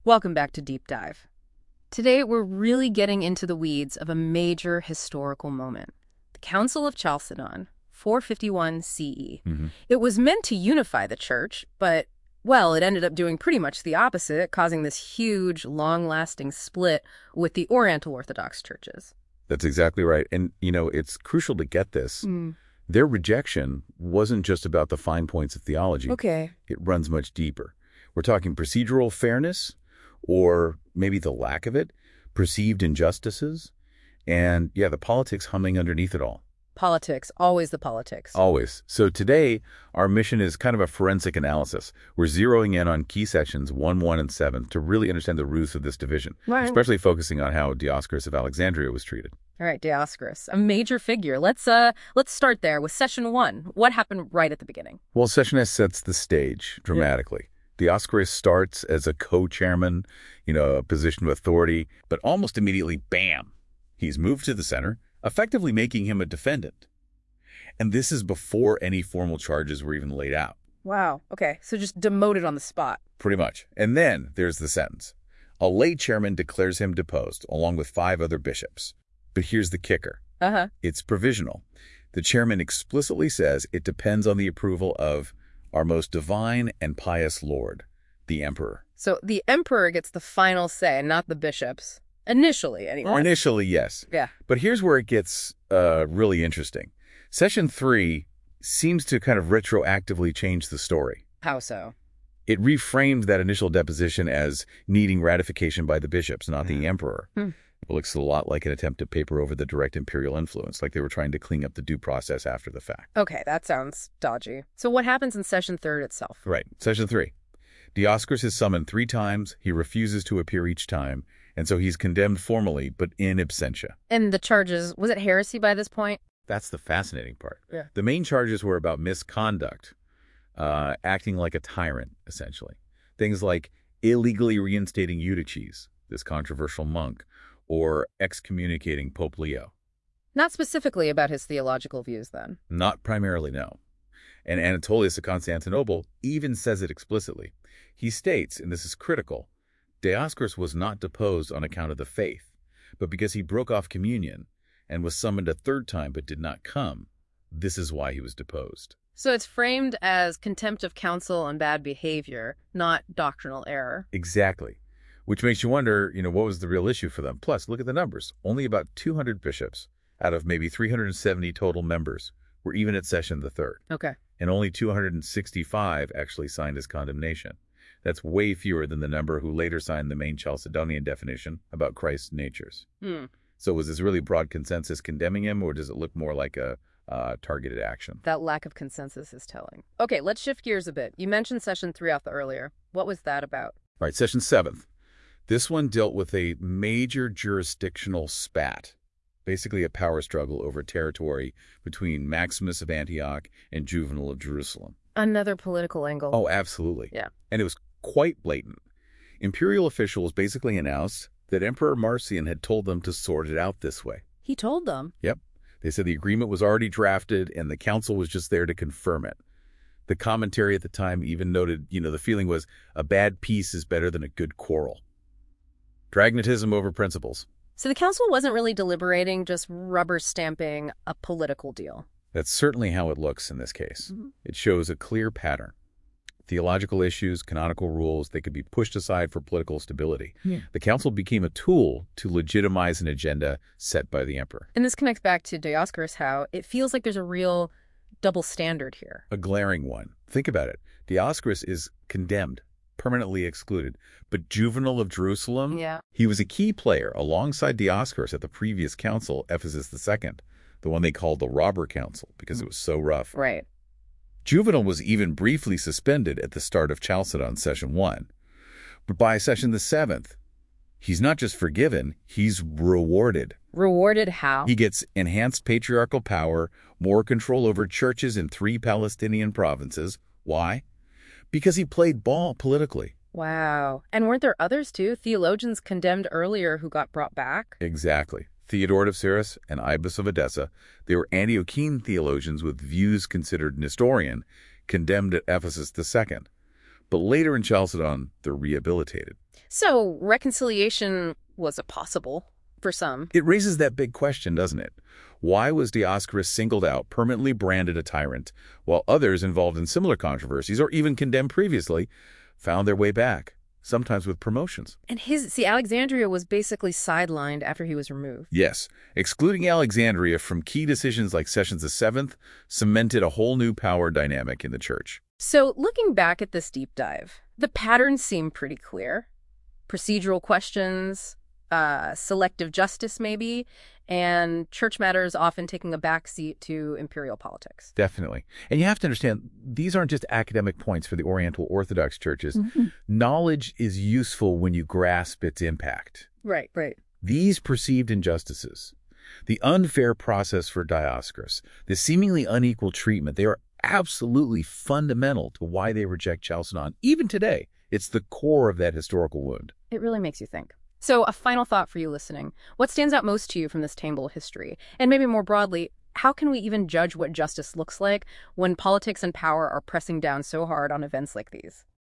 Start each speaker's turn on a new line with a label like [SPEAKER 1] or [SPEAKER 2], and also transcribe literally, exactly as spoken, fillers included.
[SPEAKER 1] Welcome back to Deep Dive. Today, we're really getting into the weeds of a major historical moment. The Council of Chalcedon, four fifty-one C E.
[SPEAKER 2] Mm-hmm.
[SPEAKER 1] It was meant to unify the church, but, well, it ended up doing pretty much the opposite, causing this huge, long-lasting split with the Oriental Orthodox churches.
[SPEAKER 2] That's exactly right. And, you know, it's crucial to get this.
[SPEAKER 1] Mm.
[SPEAKER 2] Their rejection wasn't just about the fine points of theology.
[SPEAKER 1] Okay.
[SPEAKER 2] It runs much deeper. We're talking procedural fairness, or maybe the lack of it, perceived injustices, and, yeah, the politics humming underneath it all.
[SPEAKER 1] Politics, always the politics.
[SPEAKER 2] Always. So today, our mission is kind of a forensic analysis. We're zeroing in on key sections one, one, and seven to really understand the roots of this division,
[SPEAKER 1] Right.
[SPEAKER 2] especially focusing on how Dioscorus of Alexandria was treated.
[SPEAKER 1] All right, Dioscorus, a major figure. Let's uh, let's start there with session one. What happened right at the beginning?
[SPEAKER 2] Well, Session S sets the stage dramatically. Dioscorus starts as a co-chairman, you know, a position of authority, but almost immediately, bam, he's moved to the center, effectively making him a defendant. And this is before any formal charges were even laid out.
[SPEAKER 1] Wow. Okay, so just demoted on the spot.
[SPEAKER 2] Pretty much. And then there's the sentence. A lay chairman declares him deposed, along with five other bishops. But here's the kicker.
[SPEAKER 1] Uh-huh.
[SPEAKER 2] It's provisional. The chairman explicitly says it depends on the approval of our most divine and pious Lord, the Emperor.
[SPEAKER 1] So the emperor gets the final say, not the bishops. Initially, anyway.
[SPEAKER 2] Or initially, yes.
[SPEAKER 1] Yeah.
[SPEAKER 2] But here's where it gets uh, really interesting. Session three seems to kind of retroactively change the story.
[SPEAKER 1] How so?
[SPEAKER 2] It reframed that initial deposition as needing ratification by the bishops, not the emperor.
[SPEAKER 1] Hmm.
[SPEAKER 2] It looks a lot like an attempt to paper over the direct imperial influence, like they were trying to clean up the due process after the fact.
[SPEAKER 1] Okay, that sounds dodgy. So what happens in session third itself?
[SPEAKER 2] Right. Session three. Dioscorus is summoned three times. He refuses to appear each time, and so he's condemned formally, but in absentia.
[SPEAKER 1] And the charges, was it heresy by this point?
[SPEAKER 2] That's the fascinating part.
[SPEAKER 1] Yeah.
[SPEAKER 2] The main charges were about misconduct, uh, acting like a tyrant, essentially. Things like illegally reinstating Eutyches, this controversial monk, or excommunicating Pope Leo.
[SPEAKER 1] Not specifically about his theological views, then.
[SPEAKER 2] Not primarily, no. And Anatolius of Constantinople even says it explicitly. He states, and this is critical, Dioscorus was not deposed on account of the faith, but because he broke off communion and was summoned a third time but did not come. This is why he was deposed.
[SPEAKER 1] So it's framed as contempt of counsel and bad behavior, not doctrinal error.
[SPEAKER 2] Exactly. Which makes you wonder, you know, what was the real issue for them? Plus, look at the numbers. Only about two hundred bishops out of maybe three hundred seventy total members were even at session the third.
[SPEAKER 1] Okay.
[SPEAKER 2] And only two hundred sixty-five actually signed his condemnation. That's way fewer than the number who later signed the main Chalcedonian definition about Christ's natures.
[SPEAKER 1] Hmm.
[SPEAKER 2] So was this really broad consensus condemning him, or does it look more like a uh, targeted action?
[SPEAKER 1] That lack of consensus is telling. Okay, let's shift gears a bit. You mentioned session three off the earlier. What was that about?
[SPEAKER 2] All right, session seventh. This one dealt with a major jurisdictional spat, basically a power struggle over territory between Maximus of Antioch and Juvenal of Jerusalem.
[SPEAKER 1] Another political angle.
[SPEAKER 2] Oh, absolutely.
[SPEAKER 1] Yeah.
[SPEAKER 2] And it was quite blatant. Imperial officials basically announced that Emperor Marcion had told them to sort it out this way.
[SPEAKER 1] He told them.
[SPEAKER 2] Yep. They said the agreement was already drafted and the council was just there to confirm it. The commentary at the time even noted, you know, the feeling was a bad peace is better than a good quarrel. Pragmatism over principles.
[SPEAKER 1] So the council wasn't really deliberating, just rubber stamping a political deal.
[SPEAKER 2] That's certainly how it looks in this case.
[SPEAKER 1] Mm-hmm.
[SPEAKER 2] It shows a clear pattern. Theological issues, canonical rules, they could be pushed aside for political stability.
[SPEAKER 1] Yeah.
[SPEAKER 2] The council became a tool to legitimize an agenda set by the emperor.
[SPEAKER 1] And this connects back to Dioscorus, how it feels like there's a real double standard here.
[SPEAKER 2] A glaring one. Think about it. Dioscorus is condemned, permanently excluded. But Juvenal of Jerusalem,
[SPEAKER 1] Yeah.
[SPEAKER 2] he was a key player alongside Dioscorus at the previous council, Ephesus the Second, the one they called the Robber Council because it was so rough.
[SPEAKER 1] Right.
[SPEAKER 2] Juvenal was even briefly suspended at the start of Chalcedon Session one. But by Session the seventh, he's not just forgiven, he's rewarded.
[SPEAKER 1] Rewarded how?
[SPEAKER 2] He gets enhanced patriarchal power, more control over churches in three Palestinian provinces. Why? Because he played ball politically.
[SPEAKER 1] Wow. And weren't there others too? Theologians condemned earlier who got brought back?
[SPEAKER 2] Exactly. Theodore of Cyrus and Ibas of Edessa, they were Antiochene theologians with views considered Nestorian, condemned at Ephesus the Second. but later in Chalcedon, they're rehabilitated.
[SPEAKER 1] So reconciliation was a possible for some.
[SPEAKER 2] It raises that big question, doesn't it? Why was Dioscorus singled out, permanently branded a tyrant, while others involved in similar controversies, or even condemned previously, found their way back, sometimes with promotions?
[SPEAKER 1] And his, see, Alexandria was basically sidelined after he was removed.
[SPEAKER 2] Yes, excluding Alexandria from key decisions like Sessions the Seventh cemented a whole new power dynamic in the church.
[SPEAKER 1] So looking back at this deep dive, the patterns seem pretty clear. Procedural questions, uh, selective justice maybe, and church matters often taking a backseat to imperial politics.
[SPEAKER 2] Definitely. And you have to understand, these aren't just academic points for the Oriental Orthodox churches. Mm-hmm. Knowledge is useful when you grasp its impact.
[SPEAKER 1] Right, right.
[SPEAKER 2] These perceived injustices, the unfair process for Dioscorus, the seemingly unequal treatment, they are absolutely fundamental to why they reject Chalcedon. Even today, it's the core of that historical wound.
[SPEAKER 1] It really makes you think. So a final thought for you listening. What stands out most to you from this table of history? And maybe more broadly, how can we even judge what justice looks like when politics and power are pressing down so hard on events like these?